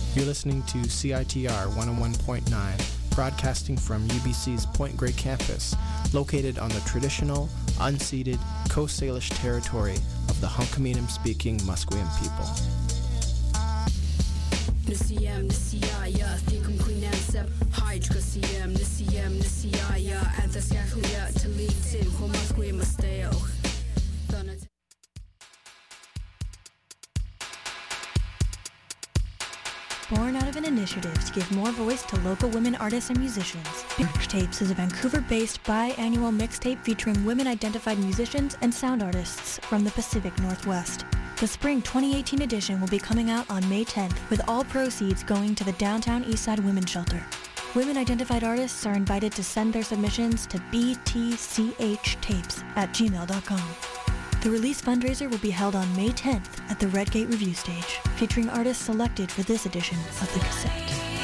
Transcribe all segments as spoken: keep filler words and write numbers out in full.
You're listening to C I T R one oh one point nine, broadcasting from U B C's Point Grey campus, located on the traditional, unceded Coast Salish territory of the Hunkaminam-speaking Musqueam people. Born out of an initiative to give more voice to local women artists and musicians, Mixtapes is a Vancouver-based biannual mixtape featuring women-identified musicians and sound artists from the Pacific Northwest. The spring twenty eighteen edition will be coming out on May tenth, with all proceeds going to the Downtown Eastside Women's Shelter. Women-identified artists are invited to send their submissions to b t c h tapes at gmail dot com. The release fundraiser will be held on May tenth at the Redgate Review Stage, featuring artists selected for this edition of the cassette.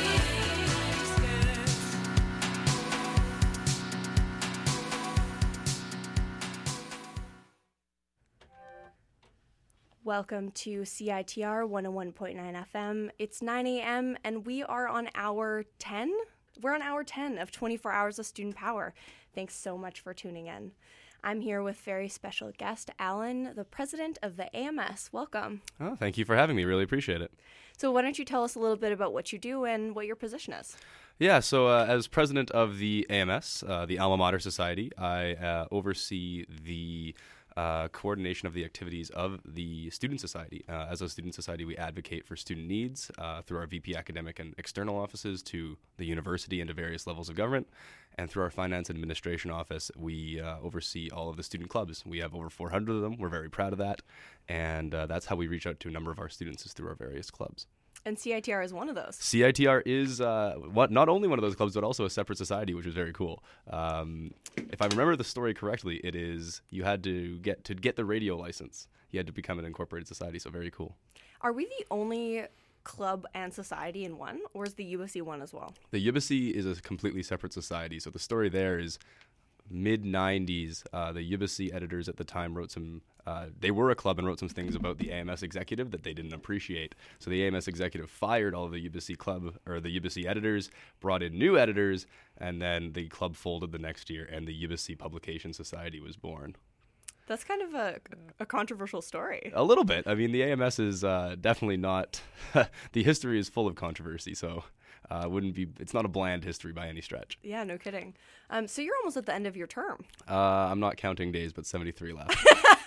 Welcome to C I T R one oh one point nine F M. It's nine a.m. and we are on hour ten? We're on hour ten of twenty-four hours of student power. Thanks so much for tuning in. I'm here with very special guest, Alan, the president of the A M S. Welcome. Oh, thank you for having me. Really appreciate it. So why don't you tell us a little bit about what you do and what your position is? Yeah, so uh, as president of the A M S, uh, the Alma Mater Society, I uh, oversee the uh, coordination of the activities of the Student Society. Uh, as a Student Society, we advocate for student needs uh, through our V P Academic and External offices to the university and to various levels of government. And through our Finance and Administration office, we uh, oversee all of the student clubs. We have over four hundred of them. We're very proud of that. And uh, that's how we reach out to a number of our students, is through our various clubs. And C I T R is one of those. C I T R is uh, what, not only one of those clubs, but also a separate society, which is very cool. Um, if I remember the story correctly, it is you had to get to get the radio license. You had to become an incorporated society, so very cool. Are we the only club and society in one, or is the U B C one as well? The U B C is a completely separate society. So the story there is mid nineties, uh, the U B C editors at the time wrote some, uh, they were a club and wrote some things about the A M S executive that they didn't appreciate. So the A M S executive fired all of the U B C club, or the U B C editors, brought in new editors, and then the club folded the next year, and the U B C Publication Society was born. That's kind of a, a controversial story. A little bit. I mean, the A M S is uh, definitely not, the history is full of controversy, so uh, wouldn't be, it's not a bland history by any stretch. Yeah, no kidding. Um, so you're almost at the end of your term. Uh, I'm not counting days, but seventy-three left.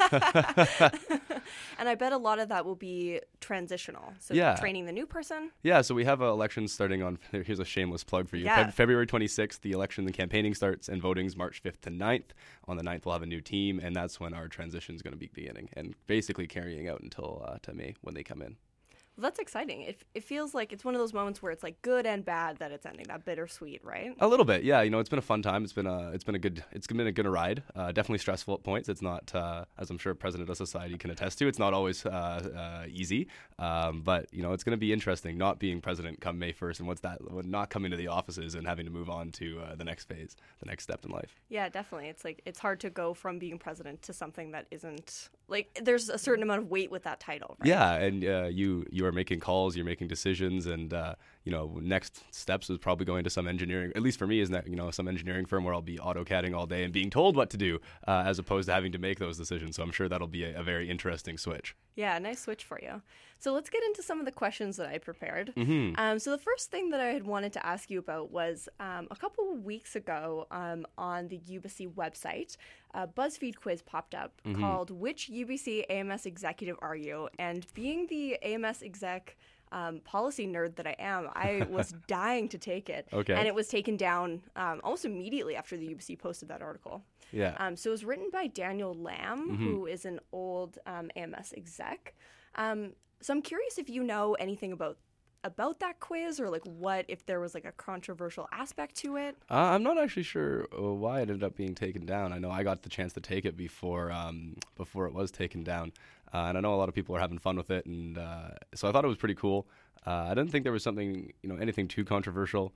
And I bet a lot of that will be transitional. So yeah. Training the new person. Yeah, so we have uh, elections starting on, here's a shameless plug for you. Yeah. Fe- February twenty-sixth, the election and campaigning starts, and voting's March fifth to ninth. On the ninth, we'll have a new team, and that's when our transition is going to be beginning, and basically carrying out until uh, to May when they come in. Well, that's exciting. It, it feels like it's one of those moments where it's like good and bad that it's ending, that bittersweet, right? A little bit, yeah. You know, it's been a fun time. It's been a, it's been a good, it's been a good ride. Uh, definitely stressful at points. It's not, uh, as I'm sure President of Society can attest to, it's not always uh, uh, easy. Um, but you know, it's going to be interesting not being president come May first, and what's that? Not coming to the offices and having to move on to uh, the next phase, the next step in life. Yeah, definitely. It's like it's hard to go from being president to something that isn't like. There's a certain amount of weight with that title, right? Yeah, and uh, you you are making calls. You're making decisions, and uh, you know, next steps is probably going to some engineering, at least for me, is that, you know, some engineering firm where I'll be AutoCADing all day and being told what to do, uh, as opposed to having to make those decisions. So I'm sure that'll be a, a very interesting switch. Yeah, nice switch for you. So let's get into some of the questions that I prepared. Mm-hmm. Um, so the first thing that I had wanted to ask you about was um, a couple of weeks ago um, on the U B C website, a BuzzFeed quiz popped up Mm-hmm. called "Which U B C A M S executive are you?" And being the A M S exec Um, policy nerd that I am, I was dying to take it. Okay. And it was taken down um, almost immediately after the U B C posted that article. Yeah. Um, so it was written by Daniel Lamb, Mm-hmm. who is an old um, A M S exec. Um, so I'm curious if you know anything about about that quiz, or like what, if there was like a controversial aspect to it. Uh, I'm not actually sure uh, why it ended up being taken down. I know I got the chance to take it before um, before it was taken down. Uh, and I know a lot of people are having fun with it, and uh, so I thought it was pretty cool. Uh, I didn't think there was something, you know, anything too controversial.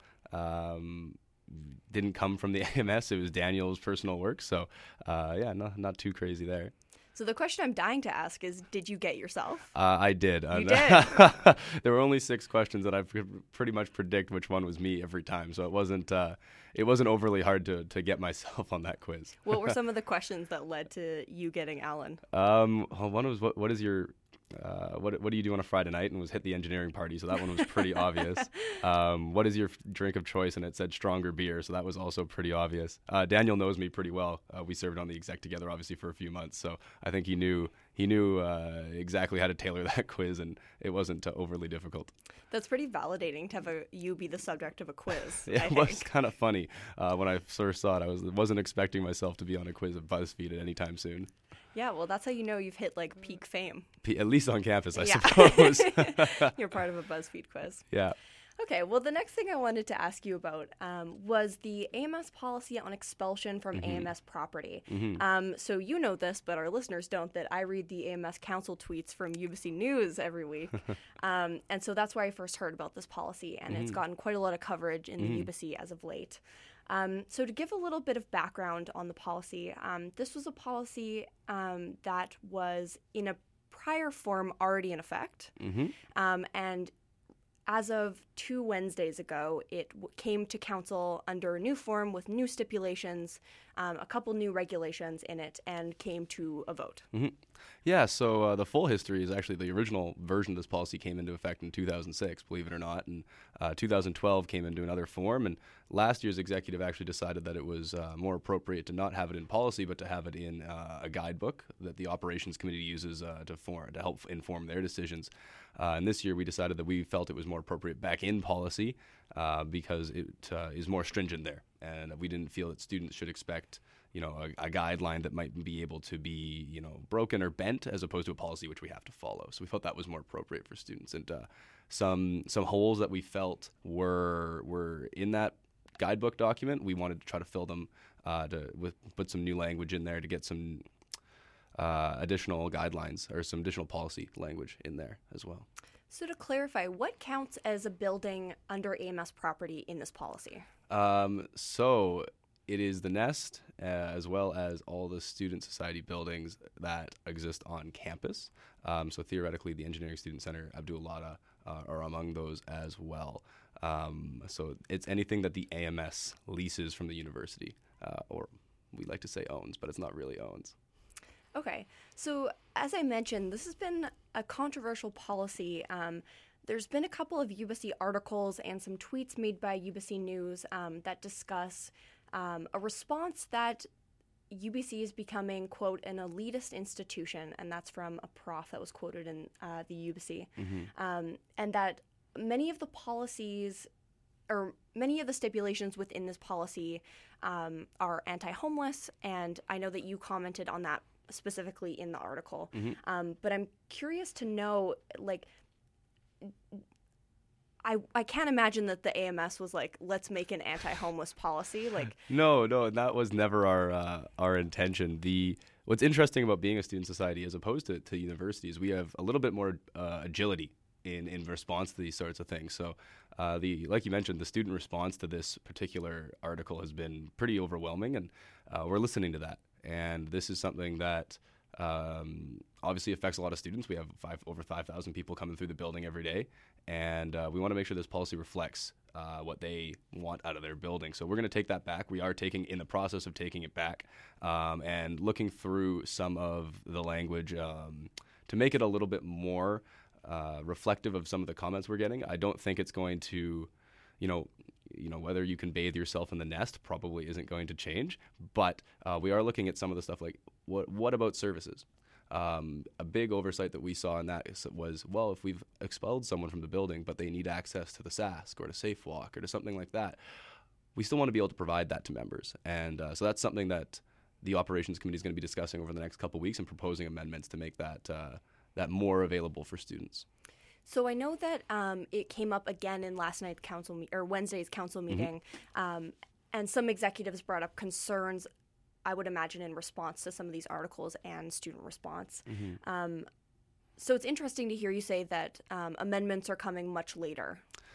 Um, didn't come from the A M S. It was Daniel's personal work, so uh, yeah, not not too crazy there. So the question I'm dying to ask is, did you get yourself? Uh, I did. You Uh, did? There were only six questions, and I could pretty much predict which one was me every time. So it wasn't uh, it wasn't overly hard to, to get myself on that quiz. What were some of the questions that led to you getting Alan? Um, well, one was what what is your uh, what what do you do on a Friday night, and was hit the engineering party, so that one was pretty obvious. Um, what is your f- drink of choice, and it said stronger beer, so that was also pretty obvious. Uh, Daniel knows me pretty well. Uh, we served on the exec together, obviously, for a few months, so I think he knew he knew uh, exactly how to tailor that quiz, and it wasn't uh, overly difficult. That's pretty validating to have a, you be the subject of a quiz. It I was think. kind of funny uh, when I first saw it. I was wasn't expecting myself to be on a quiz at BuzzFeed at any time soon. Yeah, well, that's how you know you've hit like peak fame. P- at least on campus, I Yeah. suppose. You're part of a BuzzFeed quiz. Yeah. Okay, well, the next thing I wanted to ask you about um, was the A M S policy on expulsion from Mm-hmm. A M S property. Um, so you know this, but our listeners don't, that I read the A M S council tweets from U B C News every week. um, and so that's where I first heard about this policy, and Mm-hmm. it's gotten quite a lot of coverage in the U B C as of late. Um, so to give a little bit of background on the policy, um, this was a policy um, that was in a prior form already in effect. Mm-hmm. Um, and as of two Wednesdays ago, it w- came to council under a new form with new stipulations, um, a couple new regulations in it, and came to a vote. Mm-hmm. Yeah, so uh, the full history is actually the original version of this policy came into effect in two thousand six, believe it or not, and uh, two thousand twelve came into another form, and last year's executive actually decided that it was uh, more appropriate to not have it in policy, but to have it in uh, a guidebook that the operations committee uses uh, to form to help inform their decisions. Uh, and this year we decided that we felt it was more appropriate back in policy uh, because it uh, is more stringent there, and we didn't feel that students should expect, you know, a, a guideline that might be able to be, you know, broken or bent as opposed to a policy which we have to follow. So we felt that was more appropriate for students, and uh, some some holes that we felt were were in that guidebook document, we wanted to try to fill them uh, to with put some new language in there to get some uh, additional guidelines or some additional policy language in there as well. So to clarify, what counts as a building under A M S property in this policy? Um, so it is the Nest uh, as well as all the student society buildings that exist on campus. Um, so theoretically, the Engineering Student Center, Abdul-Lada, uh, are among those as well. Um, so it's anything that the A M S leases from the university, uh, or we like to say owns, but it's not really owns. Okay, so as I mentioned, this has been a controversial policy. Um, there's been a couple of U B C articles and some tweets made by U B C News um, that discuss um, a response that U B C is becoming, quote, an elitist institution, and that's from a prof that was quoted in uh, the U B C, Mm-hmm. um, and that many of the policies or many of the stipulations within this policy um, are anti-homeless, and I know that you commented on that specifically in the article. Mm-hmm. Um, but I'm curious to know, like, I I can't imagine that the A M S was like, let's make an anti-homeless policy. Like, No, no, that was never our uh, our intention. The what's interesting about being a student society as opposed to, to universities, we have a little bit more uh, agility in, in response to these sorts of things. So, uh, the like you mentioned, the student response to this particular article has been pretty overwhelming, and uh, we're listening to that. And this is something that um, obviously affects a lot of students. We have five, over five thousand people coming through the building every day, and uh, we want to make sure this policy reflects uh, what they want out of their building. So we're going to take that back. We are taking in the process of taking it back um, and looking through some of the language um, to make it a little bit more uh, reflective of some of the comments we're getting. I don't think it's going to, you know, you know, whether you can bathe yourself in the Nest probably isn't going to change, but uh, we are looking at some of the stuff like, what what about services? Um, a big oversight that we saw in that is, was, well, if we've expelled someone from the building, but they need access to the S A S C or to Safe Walk or to something like that, we still want to be able to provide that to members. And uh, so that's something that the Operations Committee is going to be discussing over the next couple of weeks and proposing amendments to make that uh, that more available for students. so I know that um, it came up again in last night's council me- or Wednesday's council meeting, mm-hmm. um, and some executives brought up concerns, I would imagine, in response to some of these articles and student response. Mm-hmm. Um, so it's interesting to hear you say that um, amendments are coming much later.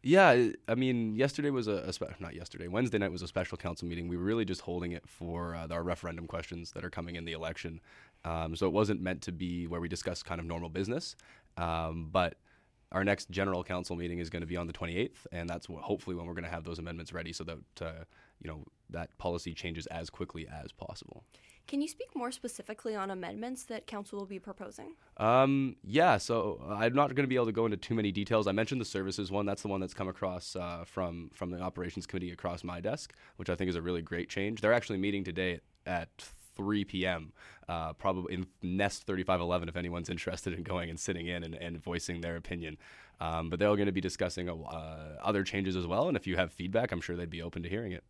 Yeah, I- I mean, yesterday was a, a spe- not yesterday, Wednesday night was a special council meeting. We were really just holding it for uh, our referendum questions that are coming in the election. Um, so it wasn't meant to be where we discuss kind of normal business. Um, but our next general council meeting is going to be on the twenty-eighth, and that's wh- hopefully when we're going to have those amendments ready so that, uh, you know, that policy changes as quickly as possible. Can you speak more specifically on amendments that council will be proposing? Um, yeah, so uh, I'm not going to be able to go into too many details. I mentioned the services one. That's the one that's come across uh, from from the operations committee across my desk, which I think is a really great change. They're actually meeting today at three p.m., uh, probably in Nest thirty-five eleven if anyone's interested in going and sitting in and, and voicing their opinion. Um, but they're going to be discussing uh, other changes as well, and if you have feedback, I'm sure they'd be open to hearing it.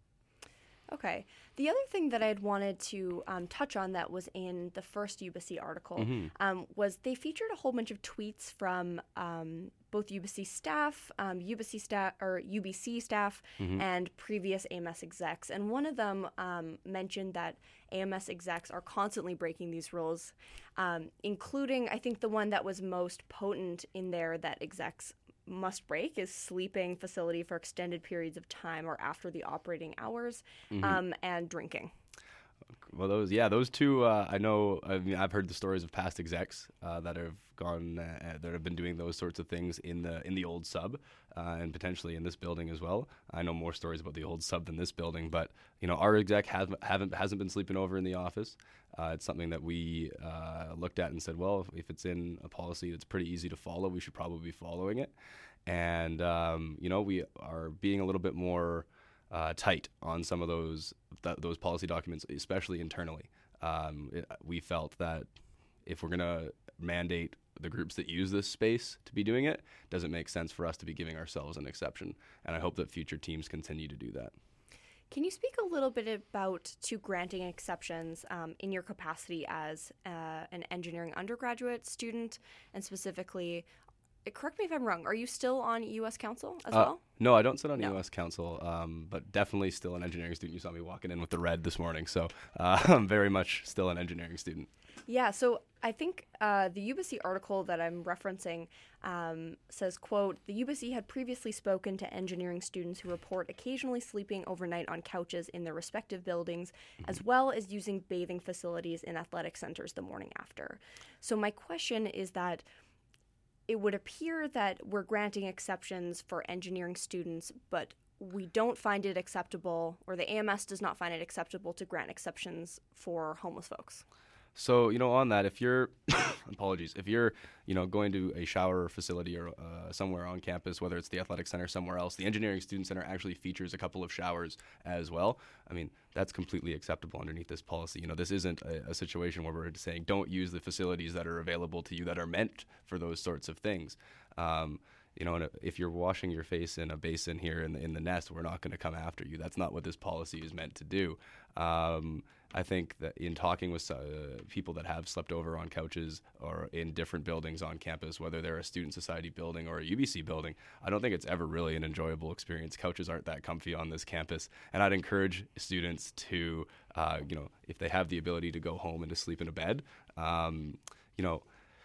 Okay. The other thing that I had wanted to um, touch on that was in the first U B C article Mm-hmm. um, was they featured a whole bunch of tweets from um, both U B C staff, um, U B C staff or U B C staff, Mm-hmm. and previous A M S execs. And one of them um, mentioned that A M S execs are constantly breaking these rules, um, including I think the one that was most potent in there that execs must break is sleeping facility for extended periods of time or after the operating hours, Mm-hmm. um, and drinking. Well, those yeah, those two. Uh, I know. I mean, I've heard the stories of past execs uh, that have gone uh, that have been doing those sorts of things in the in the old sub uh, and potentially in this building as well. I know more stories about the old sub than this building, but you know, our exec has, haven't hasn't been sleeping over in the office. Uh, it's something that we uh, looked at and said, well, if, if it's in a policy that's pretty easy to follow, we should probably be following it. And um, you know, we are being a little bit more Uh, tight on some of those th- those policy documents, especially internally. Um, it, we felt that if we're going to mandate the groups that use this space to be doing it, doesn't make sense for us to be giving ourselves an exception. And I hope that future teams continue to do that. Can you speak a little bit about to granting exceptions um, in your capacity as uh, an engineering undergraduate student, and specifically, correct me if I'm wrong, are you still on U S Council as Uh, well? No, I don't sit on No. U S Council, um, but definitely still an engineering student. You saw me walking in with the red this morning, so uh, I'm very much still an engineering student. Yeah, so I think uh, the U B C article that I'm referencing um, says, quote, the U B C had previously spoken to engineering students who report occasionally sleeping overnight on couches in their respective buildings, mm-hmm. as well as using bathing facilities in athletic centers the morning after. So my question is that it would appear that we're granting exceptions for engineering students, but we don't find it acceptable, or the A M S does not find it acceptable to grant exceptions for homeless folks. So, you know, on that, if you're, apologies, if you're, you know, going to a shower facility or uh, somewhere on campus, whether it's the athletic center or somewhere else, the engineering student center actually features a couple of showers as well. I mean, that's completely acceptable underneath this policy. You know, this isn't a, a situation where we're saying don't use the facilities that are available to you that are meant for those sorts of things. Um, You know, and if you're washing your face in a basin here in the, in the Nest, we're not going to come after you. That's not what this policy is meant to do. Um, I think that in talking with uh, people that have slept over on couches or in different buildings on campus, whether they're a student society building or a U B C building, I don't think it's ever really an enjoyable experience. Couches aren't that comfy on this campus, and I'd encourage students to, uh, you know, if they have the ability to go home and to sleep in a bed, um, you know,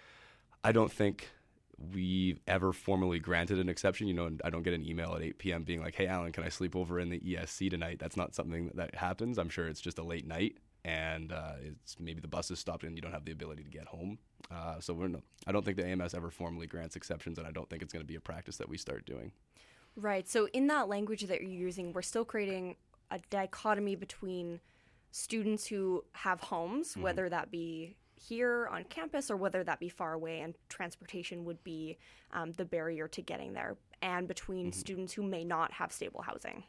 I don't think we've ever formally granted an exception. You know, I don't get an email at eight p.m. being like, hey, Alan, can I sleep over in the E S C tonight? That's not something that happens. I'm sure it's just a late night, and uh, it's maybe the bus is stopped and you don't have the ability to get home. Uh, so we're no, I don't think the A M S ever formally grants exceptions, and I don't think it's going to be a practice that we start doing. Right. So in that language that you're using, we're still creating a dichotomy between students who have homes, mm-hmm. whether that be here on campus or whether that be far away, and transportation would be um, the barrier to getting there, and between mm-hmm. students who may not have stable housing.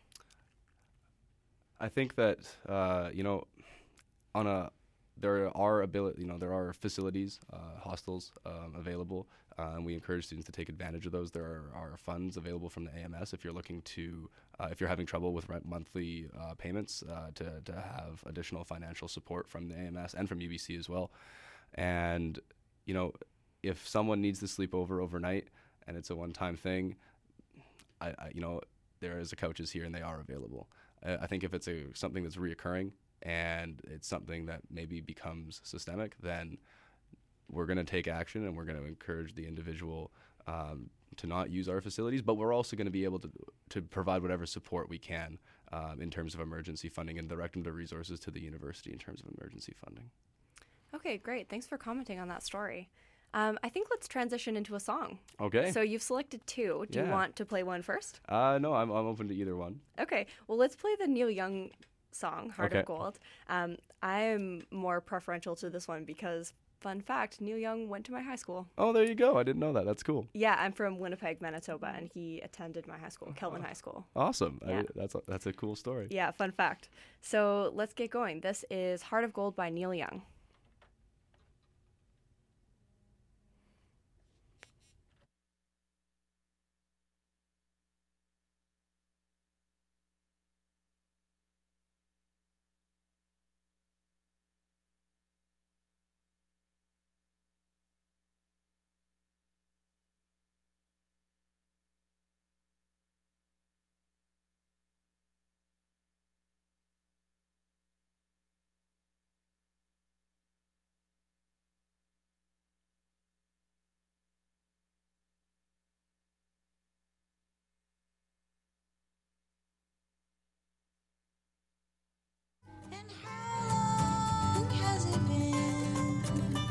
I think that uh, you know, on a there are ability, you know, there are facilities, uh, hostels um, available, uh, and we encourage students to take advantage of those. There are, are funds available from the A M S if you're looking to, uh, if you're having trouble with rent monthly uh, payments, uh, to to have additional financial support from the A M S and from U B C as well. And you know, if someone needs to sleep over overnight and it's a one-time thing, I, I you know, there is a couches here and they are available. I, I think if it's a something that's reoccurring and it's something that maybe becomes systemic, then we're going to take action and we're going to encourage the individual um, to not use our facilities, but we're also going to be able to to provide whatever support we can um, in terms of emergency funding and direct them to resources to the university in terms of emergency funding. Okay, great. Thanks for commenting on that story. Um, I think let's transition into a song. Okay. So you've selected two. Do Yeah. you want to play one first? Uh, no, I'm, I'm open to either one. Okay. Well, let's play the Neil Young song, Heart Okay. of Gold. Um, I'm more preferential to this one because, fun fact, Neil Young went to my high school. Oh, there you go. I didn't know that. That's cool. Yeah, I'm from Winnipeg, Manitoba, and he attended my high school, Kelvin High School. Awesome. Yeah. I, that's a, that's a cool story. Yeah, fun fact. So let's get going. This is Heart of Gold by Neil Young. And how long has it been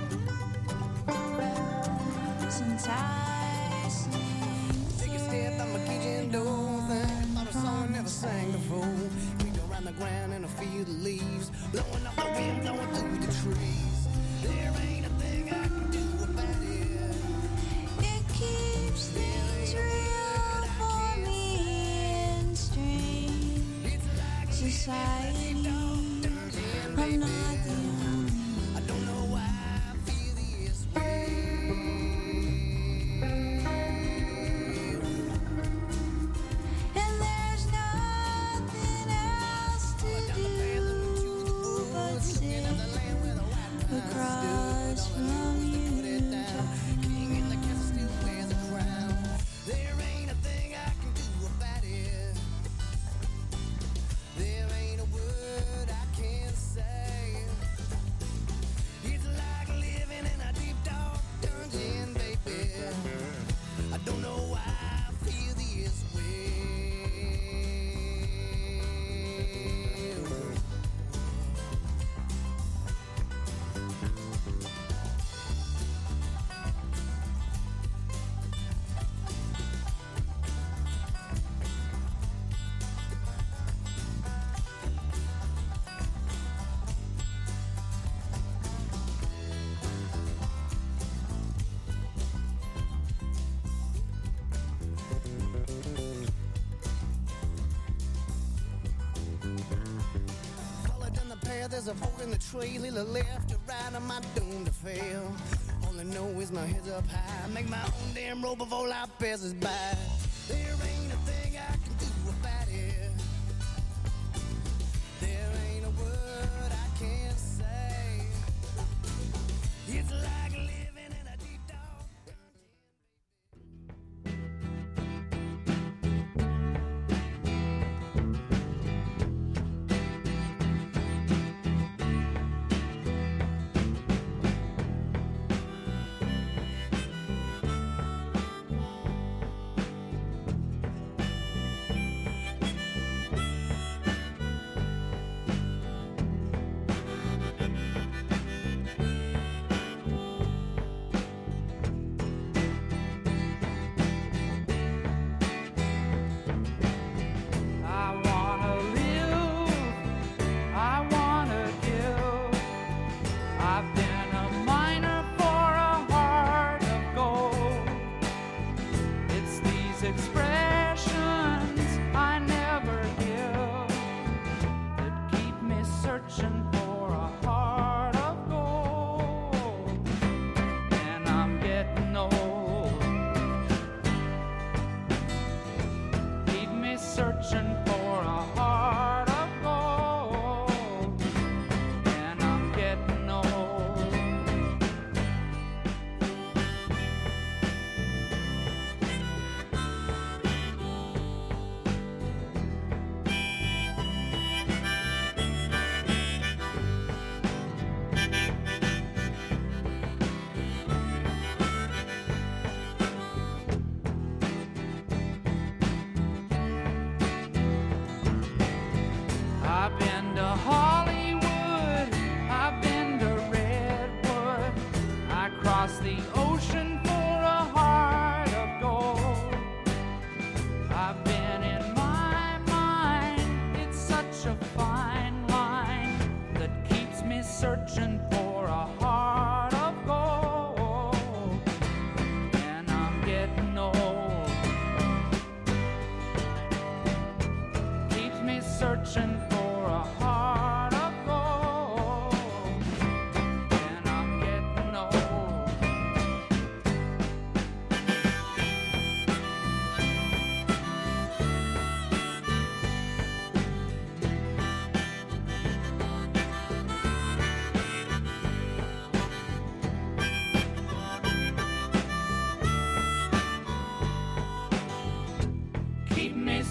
since I sang Take a step, I'm a kitchen door thing. Thought a song I never sang before. We go around the ground and I feel the leaves blowing up the wind, blowing through the trees. There ain't a thing I can do about it. it keeps things real for me in strange society. I'm not the only I don't know why I feel this way. and there's nothing else to do but sit across from you. King in the castle still wears a crown. There ain't a thing I can do about it. There ain't a word I can say. It's like living in a deep dark dungeon, baby. I don't know why I feel this way. Colored in the path, there's a fork in the trail. Either left or right, I'm not doomed to fail. All I know is my head's up high. Make my own damn road before life passes by. There ain't a thing I can do about it. There ain't a word I can say. It's like living in a deep dark dungeon. I wanna live, I wanna give. I've been a miner for a heart of gold. It's these expressions I never give that keep me searching for a heart of gold. And I'm getting old. Keep me searching for a heart of gold, and I'm getting old.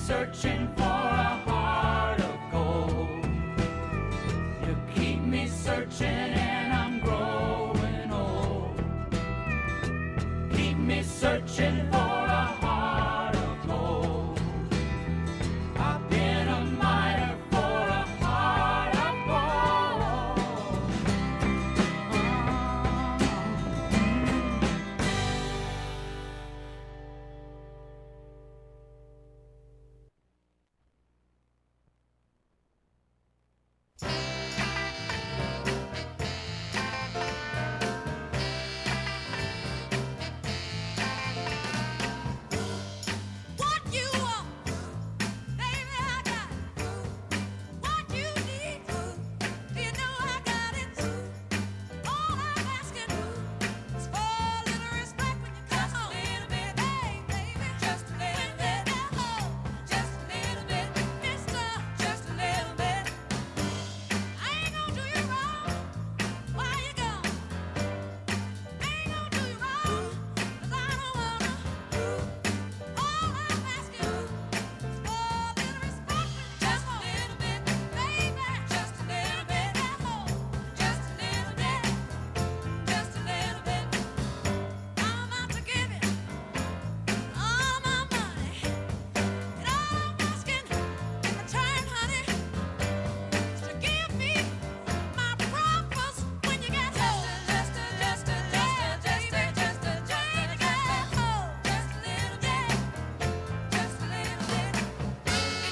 searching for a heart of gold. You keep me searching and I'm growing old. Keep me searching for a heart of gold. I've been a miner for a heart of gold. What you want, baby, I got it. What you need, you know I got it. All I'm asking is for a little respect when you come home. Just a little bit, hey, baby, just a little bit. Just a little bit, mister, just a little bit. I ain't gonna do you wrong while you're gone. Ain't gonna do you wrong, 'cause I don't wanna. All I'm asking is for a little respect. Just a little bit, baby. Just a little bit. Just a little bit. Just a little bit. I'm out to give you all my money. And all I'm asking in return, honey, is to give me my promise when you get home. Just a, just a, just a, just a, just a, just a, just a little bit. Just a little bit.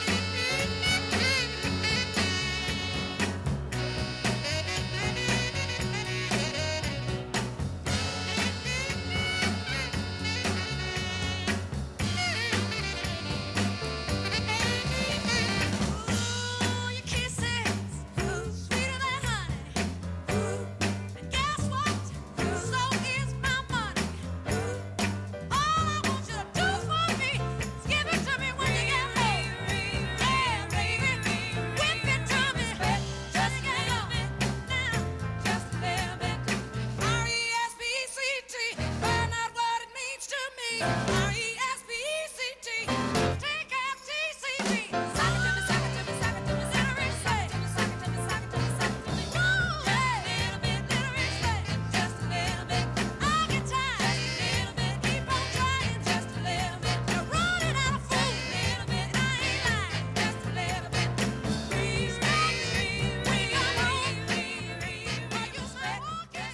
Ooh, your kisses, sweeter than honey. And guess what? So is my money. All I want you to do for me is give it to me when you get home. Yeah, baby, whip it to me. Just a little bit now, just a little bit. R E S P E C T, find out what it means to me. R E S P E C T, take F T C T. Sock it to me, sock it to me, sock it to me, little rich say. Sock it to me, sock it to me, sock it to me. Woo! Yeah, little bit, little rich say. Just a little bit. I get tired. Just a little bit. Keep on trying. Just a little bit. You're running out of food. Little bit. I ain't lying. Just a little bit. Please stop me. When you come home, when you start walking,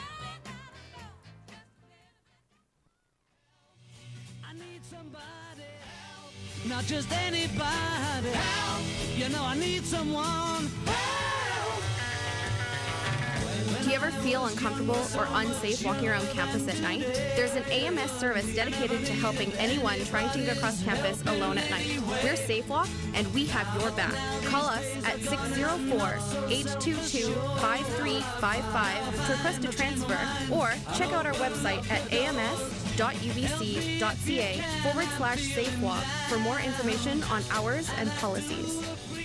I need somebody help, not just anybody help. You know I need someone help. Do you ever feel uncomfortable or unsafe walking around campus at night? There's an A M S service dedicated to helping anyone trying to get across campus alone at night. We're SafeWalk, and we have your back. Call us at six oh four, eight two two, five three five five to request a transfer, or check out our website at ams.ubc.ca forward slash SafeWalk for more information on hours and policies.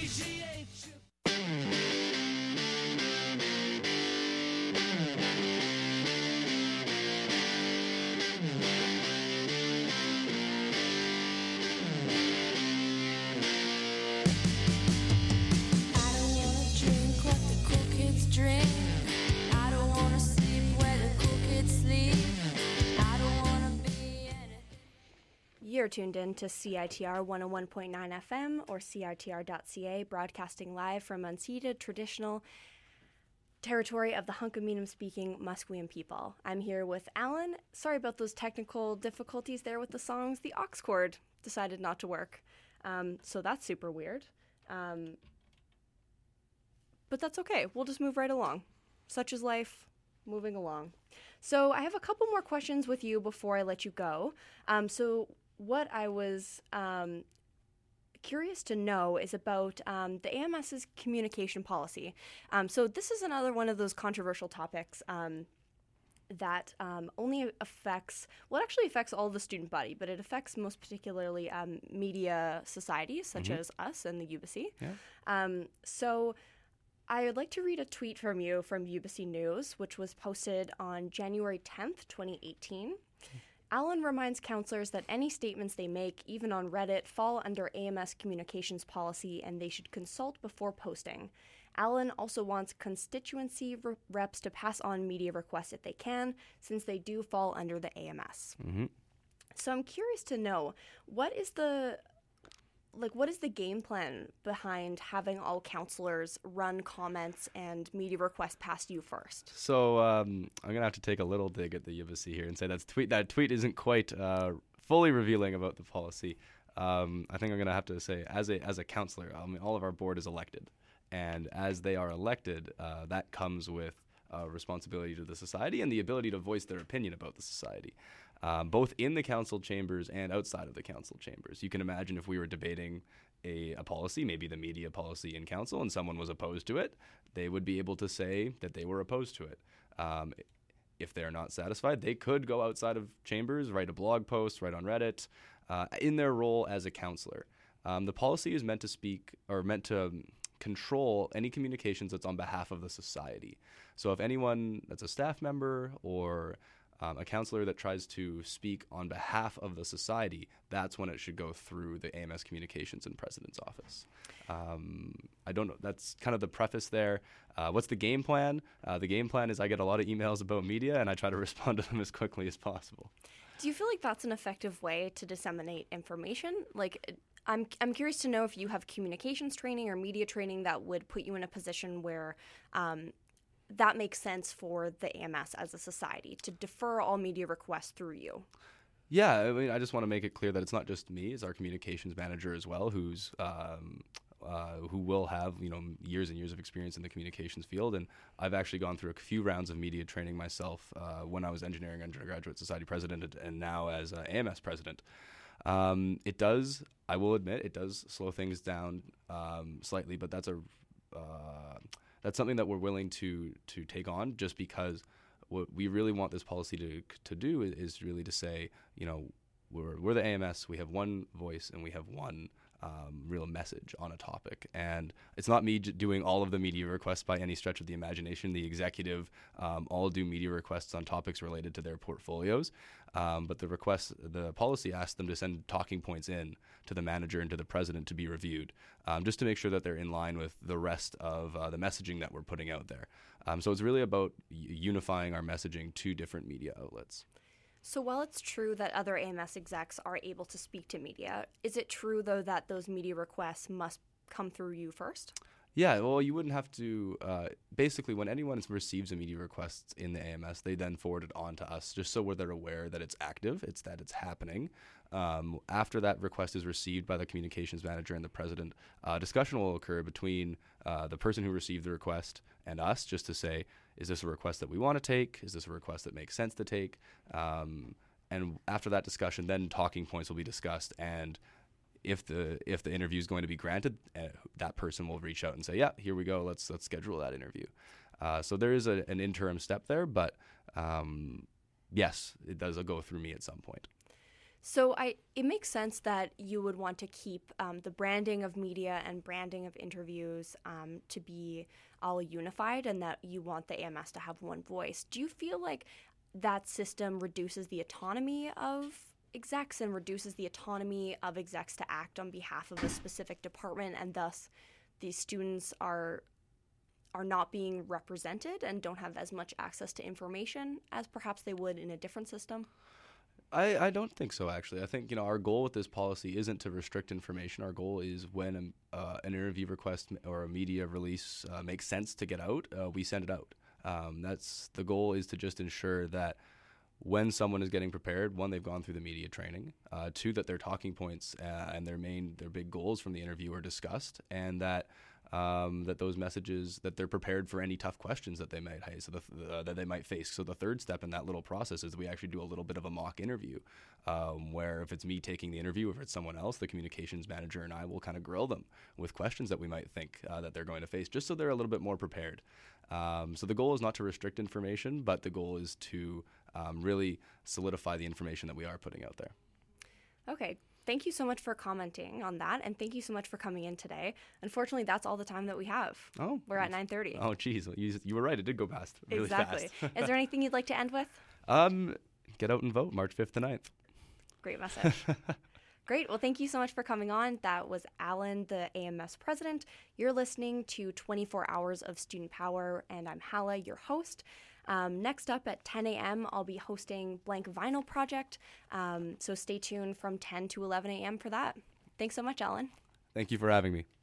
I don't wanna drink what the cool kids drink. I don't wanna sleep where the cool kids sleep. I don't wanna be anything. You're tuned in to C I T R one oh one point nine F M or C I T R dot C A, broadcasting live from unceded traditional territory of the Hunkaminam-speaking Musqueam people. I'm here with Alan. Sorry about those technical difficulties there with the songs. The aux cord decided not to work, um, so that's super weird. Um, but that's okay. We'll just move right along. Such is life, moving along. So I have a couple more questions with you before I let you go. Um, so what I was um, curious to know is about um, the AMS's communication policy. Um, so this is another one of those controversial topics um, that um, only affects, well, it actually affects all the student body, but it affects most particularly um, media societies such Mhm. as us and the U B C. Yeah. Um, so I would like to read a tweet from you from U B C News, which was posted on January tenth, twenty eighteen. Alan reminds counselors that any statements they make, even on Reddit, fall under A M S communications policy and they should consult before posting. Alan also wants constituency re- reps to pass on media requests if they can, since they do fall under the A M S. Mm-hmm. So I'm curious to know, what is the like what is the game plan behind having all counselors run comments and media requests past you first? So um, I'm gonna have to take a little dig at the U of C here and say that's tweet that tweet isn't quite uh, fully revealing about the policy. Um, I think I'm gonna have to say, as a as a counselor, I mean, all of our board is elected, and as they are elected, uh, that comes with uh, responsibility to the society and the ability to voice their opinion about the society. Um, both in the council chambers and outside of the council chambers. You can imagine if we were debating a, a policy, maybe the media policy in council, and someone was opposed to it, they would be able to say that they were opposed to it. Um, if they're not satisfied, they could go outside of chambers, write a blog post, write on Reddit, uh, in their role as a counselor. Um, the policy is meant to speak, or meant to um, control any communications that's on behalf of the society. So if anyone that's a staff member or Um, a counselor that tries to speak on behalf of the society, that's when it should go through the A M S Communications and President's Office. Um, I don't know. That's kind of the preface there. Uh, what's the game plan? Uh, the game plan is I get a lot of emails about media, and I try to respond to them as quickly as possible. Do you feel like that's an effective way to disseminate information? Like, I'm I'm curious to know if you have communications training or media training that would put you in a position where um, that makes sense for the A M S as a society to defer all media requests through you. Yeah, I mean, I just want to make it clear that it's not just me; it's our communications manager as well, who's um, uh, who will have you know years and years of experience in the communications field. And I've actually gone through a few rounds of media training myself uh, when I was engineering undergraduate society president, and now as uh, A M S president. Um, it does, I will admit, it does slow things down um, slightly, but that's a uh, that's something that we're willing to to take on, just because what we really want this policy to to do is, is really to say, you know, we're we're the A M S, we have one voice and we have one um, real message on a topic. And it's not me j- doing all of the media requests by any stretch of the imagination. The executive um, all do media requests on topics related to their portfolios. Um, but the request, the policy asks them to send talking points in to the manager and to the president to be reviewed, um, just to make sure that they're in line with the rest of uh, the messaging that we're putting out there. Um, so it's really about y- unifying our messaging to different media outlets. So while it's true that other A M S execs are able to speak to media, is it true, though, that those media requests must come through you first? Yeah, well, you wouldn't have to, uh, basically, when anyone receives a media request in the A M S, they then forward it on to us, just so they're aware that it's active, it's that it's happening. Um, after that request is received by the communications manager and the president, uh, discussion will occur between uh, the person who received the request and us, just to say, is this a request that we want to take? Is this a request that makes sense to take? Um, and after that discussion, then talking points will be discussed, and if the if the interview is going to be granted, uh, that person will reach out and say, yeah, here we go, let's let's schedule that interview. Uh, so there is a, an interim step there, but um, yes, it does go through me at some point. So I, it makes sense that you would want to keep um, the branding of media and branding of interviews um, to be all unified, and that you want the A M S to have one voice. Do you feel like that system reduces the autonomy of execs and reduces the autonomy of execs to act on behalf of a specific department, and thus these students are are not being represented and don't have as much access to information as perhaps they would in a different system? I, I don't think so, actually. I think, you know, our goal with this policy isn't to restrict information. Our goal is when a, uh, an interview request or a media release uh, makes sense to get out, uh, we send it out. Um, that's the goal, is to just ensure that when someone is getting prepared, one, they've gone through the media training, uh, two, that their talking points uh, and their main, their big goals from the interview are discussed, and that um, that those messages, that they're prepared for any tough questions that they might have, so the, uh, that they might face. So the third step in that little process is we actually do a little bit of a mock interview, um, where if it's me taking the interview, if it's someone else, the communications manager and I will kind of grill them with questions that we might think uh, that they're going to face, just so they're a little bit more prepared. Um, so the goal is not to restrict information, but the goal is to um, really solidify the information that we are putting out there. Okay. Thank you so much for commenting on that, and thank you so much for coming in today. Unfortunately, that's all the time that we have. Oh. We're at nine thirty. Oh, geez. You, you were right. It did go past really exactly. fast. Is there anything you'd like to end with? Um, get out and vote March fifth to ninth. Great message. Great. Well, thank you so much for coming on. That was Alan, the A M S president. You're listening to twenty-four Hours of Student Power, and I'm Hala, your host. Um, next up at ten a.m., I'll be hosting Blank Vinyl Project, um, so stay tuned from ten to eleven a.m. for that. Thanks so much, Alan. Thank you for having me.